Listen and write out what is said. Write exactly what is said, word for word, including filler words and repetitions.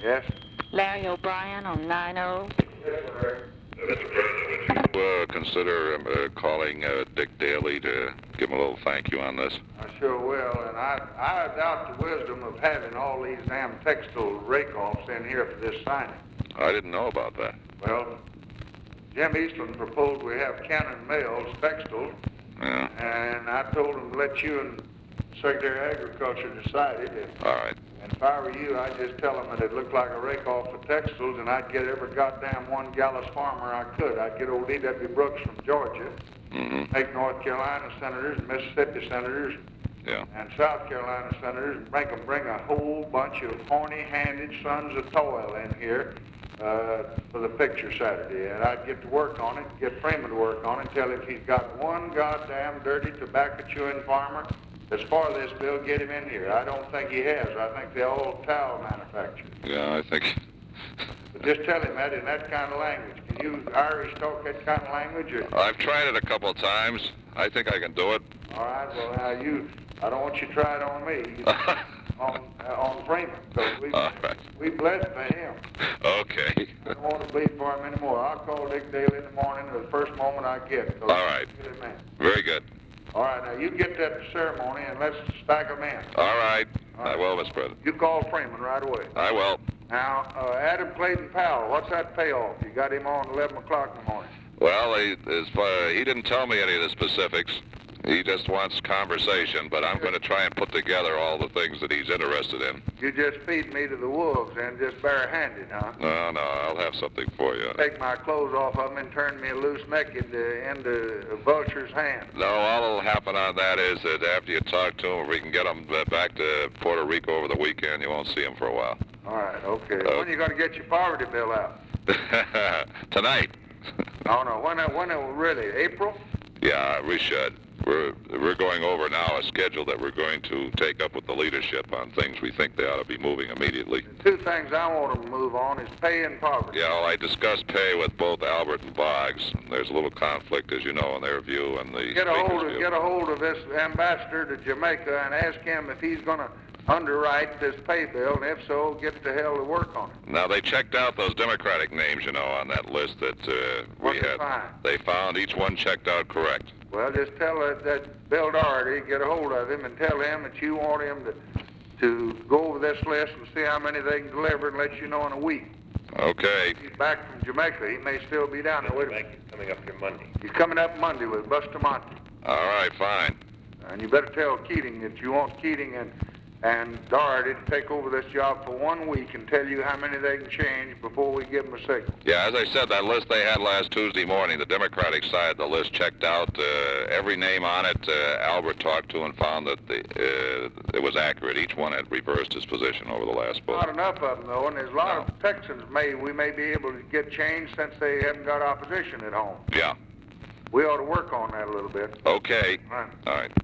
Yes? Larry O'Brien on nine oh. Uh, consider uh, calling uh, Dick Daly to give him a little thank you on this. I sure will, and I, I doubt the wisdom of having all these damn textile rake-offs in here for this signing. I didn't know about that. Well, Jim Eastland proposed we have Cannon Mills textiles, Yeah. and I told him to let you and Secretary of Agriculture decide it. And, All right. and if I were you, I'd just tell him that it looked like a rake-off for textiles, and I'd get every goddamn one Gallus farmer I could. I'd get old E W Brooks from Georgia, Mm-hmm. make North Carolina senators and Mississippi senators Yeah. and South Carolina senators and make them bring a whole bunch of horny-handed sons of toil in here uh, for the picture Saturday. And I'd get to work on it, get Freeman to work on it, tell him if he's got one goddamn dirty tobacco-chewing farmer that's for this bill, get him in here. I don't think he has. I think they're all towel manufacturers. Yeah, I think... But just tell him that in that kind of language. Can you Irish talk that kind of language? Or? I've tried it a couple of times. I think I can do it. All right, well, now you, I don't want you to try it on me, on, uh, on Freeman, because we, All right. we blessed for him. Okay. I don't want to bleed for him anymore. I'll call Dick Daly in the morning or the first moment I get. All right. Very good. All right, now you get that ceremony and let's stack them in. All right. All I right. will, Mister President. You call Freeman right away. I will. Now, uh, Adam Clayton Powell, what's that payoff? You got him on eleven o'clock in the morning. Well, he, is, uh, he didn't tell me any of the specifics. He just wants conversation, but I'm going to try and put together all the things that he's interested in. You just feed me to the wolves and just barehanded, huh? No, no, I'll have something for you. Take my clothes off of him and turn me loose naked uh, into a vulture's hand. No, all that'll happen on that is that after you talk to him, if we can get him uh, back to Puerto Rico over the weekend, you won't see him for a while. All right, okay. Uh, when are you going to get your poverty bill out? Tonight. Oh, no. When, when, really? April? Yeah, we should. We're, we're going over now a schedule that we're going to take up with the leadership on things we think they ought to be moving immediately. The two things I want to move on is pay and poverty. Yeah, well, I discussed pay with both Albert and Boggs. There's a little conflict, as you know, in their view and the Get a hold speaker's of, view. get a hold of this ambassador to Jamaica and ask him if he's going to underwrite this pay bill, and if so, get the hell to work on it. Now, they checked out those Democratic names, you know, on that list that uh, we What'd they had. find? They found each one checked out correct. Well, just tell that, that Bill Doherty, get a hold of him and tell him that you want him to to go over this list and see how many they can deliver and let you know in a week. Okay. If he's back from Jamaica. He may still be down there. Wait a minute. He's coming up here Monday. He's coming up Monday with Bustamante. All right, fine. And you better tell Keating that you want Keating and, and Doherty to take over this job for one week and tell you how many they can change before we give them a signal. Yeah, as I said, that list they had last Tuesday morning, the Democratic side of the list checked out uh, every name on it. Uh, Albert talked to and found that the, uh, it was accurate. Each one had reversed his position over the last vote. Not enough of them, though, and there's a lot of Texans may we may be able to get changed since they haven't got opposition at home. Yeah. We ought to work on that a little bit. Okay. Right. All right.